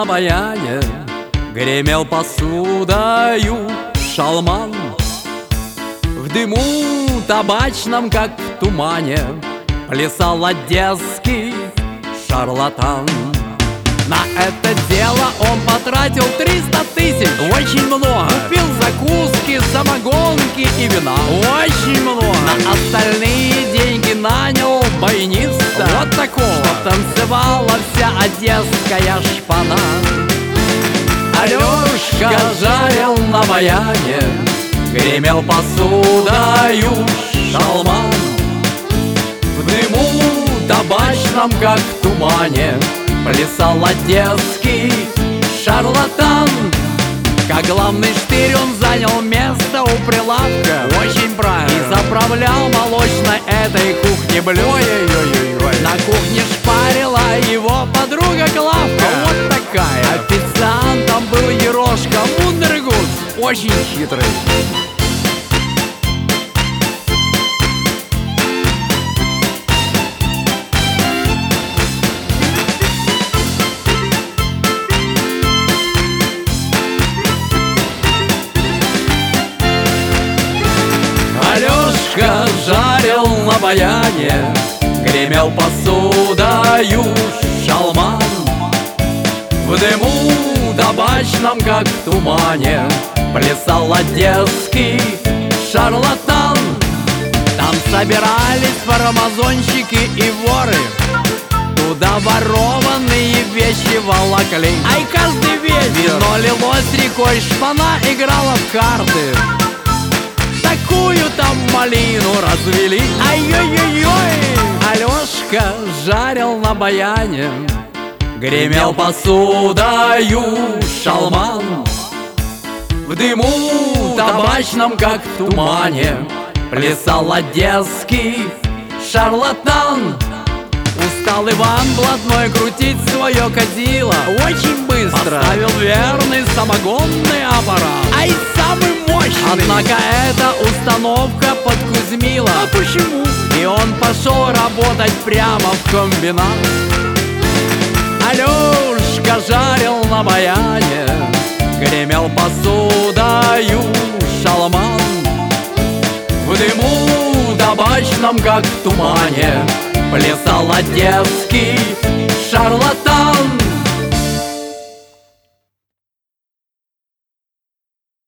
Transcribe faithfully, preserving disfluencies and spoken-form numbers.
на баяне, гремел посудою шалман. В дыму табачном, как в тумане, плясал одесский шарлатан. На это дело он потратил триста тысяч, очень много. Купил закуски, самогонки и вина, очень много. На остальные деньги нанял баяниста, вот такого, что танцевала вся одесская шпана. Алешка жарил на баяне, гремел посудою шалман. В дыму табачном, как в тумане, плясал одесский шарлатан. Как главный штырь он занял место у прилавка, очень правильно, и заправлял молочной этой кухне блюд. Ой-ой-ой-ой. На кухне шпарила его подруга Клавка, вот такая. Официантом был Ерошка Мундергус, очень хитрый. Алешка жарил на баяне, гремел посудою шалман. В дыму табачном, как в тумане, плясал одесский шарлатан. Там собирались фармазонщики и воры, туда ворованные вещи волокли. Ай, каждый вечер вино лилось рекой, шпана играла в карты. Такую там малину развели. Ай-ой-ой-ой. Алешка жарил на баяне, гремел посудою шалман. В дыму табачном, как в тумане, плясал одесский шарлатан. Устал Иван блатной крутить свое кадило, очень быстро поставил верный самогонный аппарат, ай, самый мощный. Однако эта установка подкузмила. А почему? И он пошел работать прямо в комбинат. Алешка жарил на баяне, гремел посудою шалман. В дыму табачном, как в тумане, плясал одесский шарлатан.